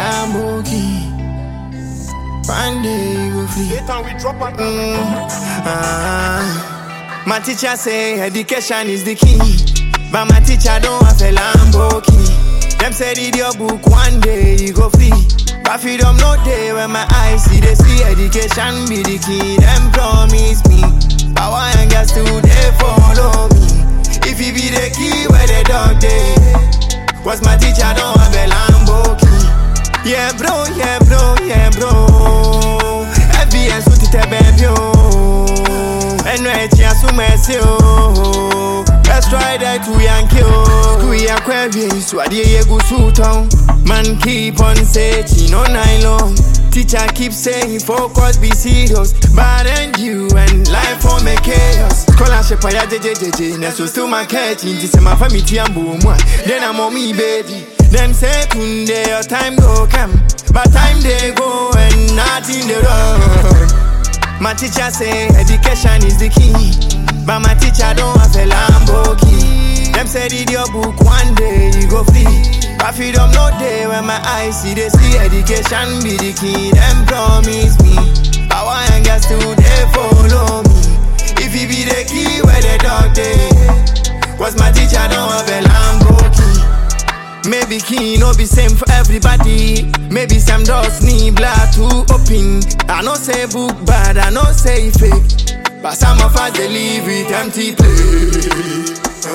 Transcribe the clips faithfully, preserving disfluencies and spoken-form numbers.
Lamborghini. One day you go free. Mm, ah. My teacher say education is the key, but my teacher don't have a Lamborghini. Them say read your book, one day you go free. But freedom no day when my eyes see they see education be the key. Them promise me, but why ain't got to they follow me? If he be the key where the dog day, was my teacher don't have a Lamborghini. Yeah bro, yeah bro, yeah bro. F B S with the baby oh. And no chance to mess you. Let's try that to Yankee oh. We are queries, so I did go suit on. Man keep on searching all night long. Teacher keep saying focus, be serious. But then you and life for me chaos. Scholarship I J J J J. Next was to my catching. This is my family and boom. Then I'm on me baby. Them say today your time go come, but time they go and nothing they run. My teacher say education is the key, but my teacher don't have a Lamborghini. Them say read your book, one day you go free. But freedom no day when my eyes see they see education be the key. Them promise me, but why ain't got to they follow me? If he be the key where the dog day, was my teacher don't have a Lamborghini. Maybe key no be same for everybody. Maybe some doors need black to open. I know say book bad, I know say fake, but some of us they live with empty place.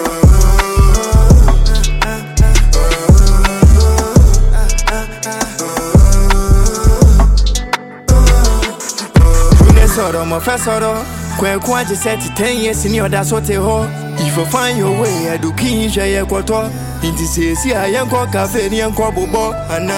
Soro mo fesoro kwen kwa je set ten years ni oda so te ho. If you find your way I do kin hwe ye kwoto. Inti se si ayenko cafe ni enko bobo ana.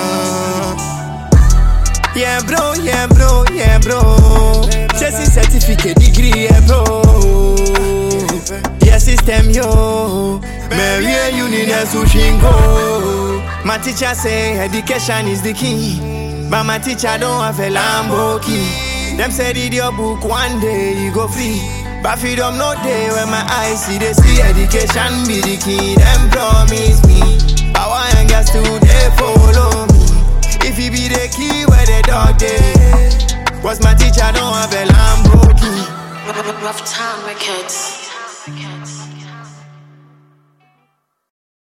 Yeah bro, yeah bro, yeah bro. Chesi certificate degree yeah bro. Yeah system yo. Marry uni na sushingo. My teacher say education is the key, but my teacher don't have a Lamborghini. Them say read your book, one day you go free. But freedom no day when my eyes see they see education be the key. Them promise me, but why ain't got to they follow me? If he be the key where the dog day, was my teacher don't have a Lamborghini. Rough time records.